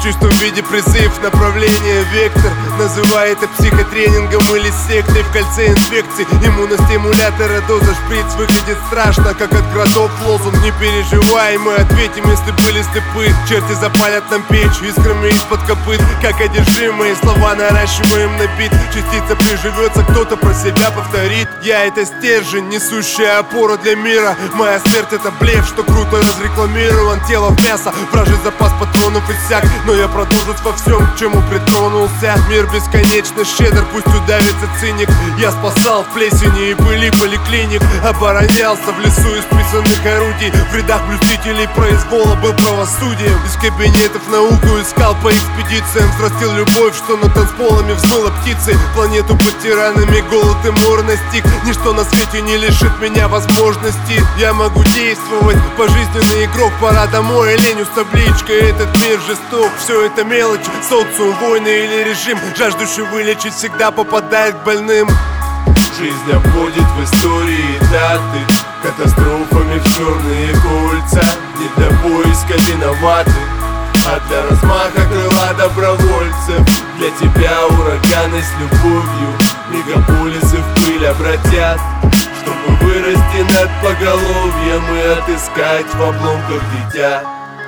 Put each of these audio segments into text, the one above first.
чистом виде призыв, направление, вектор. Называй это психотренингом или сектой. В кольце инфекций иммуностимулятора доза шприц выглядит страшно, как от градов лозунг. Не переживай, мы ответим, если были степы. Черти запалят нам печь искрами из-под копыт. Как одержимые слова наращиваем на бит. Частица приживется, кто-то про себя повторит. Я это стержень, несущая опора для мира. Моя смерть это блеф, что круто разрекламирован. Тело в мясо, вражий запас патронов иссяк. Но я продолжусь во всем, к чему притронулся. Мир бесконечно щедр, пусть удавится циник. Я спасал в плесени и пыли поликлиник. Оборонялся в лесу из писанных орудий. В рядах блюстителей произвола был правосудием. Из кабинетов науку искал по экспедициям. Взрастил любовь, что над танцполами взмыла птицей. Планету под тиранами голод и мор настиг. Ничто на свете не лишит меня возможности. Я могу действовать, пожизненный игрок. Пора домой, ленью с табличкой. Этот мир жесток, все это мелочь. Социум, войны или режим, жаждущий вылечить, всегда попадает к больным. Жизнь обходит в истории даты катастрофами в черные кольца. Не для поиска виноватых, а для размаха крыла добровольцев. Для тебя ураганы с любовью мегаполисы в пыль обратят. Чтобы вырасти над поголовьем и отыскать в обломках дитя.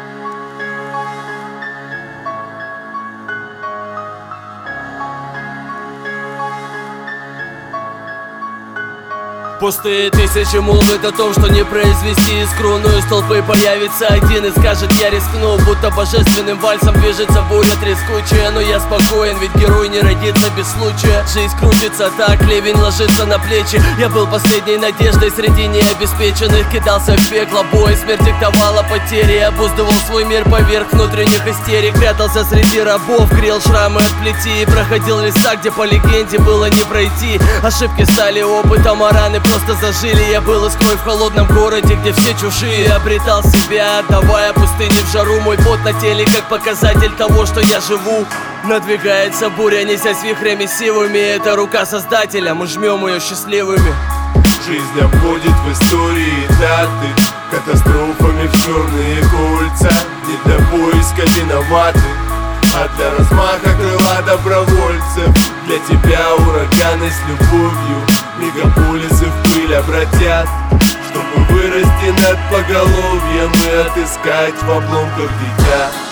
Пустые тысячи молвят о том, что не произвести искру. Но из толпы появится один и скажет: я рискну. Будто божественным вальсом движется буря трескучая. Но я спокоен, ведь герой не родится без случая. Жизнь крутится так, ливень ложится на плечи. Я был последней надеждой среди необеспеченных. Кидался в пекло, бой, смерть диктовала потери. Обуздывал свой мир поверх внутренних истерик. Прятался среди рабов, грел шрамы от плети. И проходил леса, где по легенде было не пройти. Ошибки стали опытом, а раны просто зажили. Я был искрой в холодном городе, где все чужие. Обретал себя, отдавая пустыне в жару. Мой пот на теле как показатель того, что я живу. Надвигается буря, несясь вихрями сивыми. Это рука создателя, мы жмем ее счастливыми. Жизнь обходит в истории даты катастрофами в черные кольца. Не для поиска виноватых, а для размаха крыла добровольцев. Для тебя ураганы с любовью мегаполисы в пыль обратят. Чтобы вырасти над поголовьем и отыскать в обломках дитя.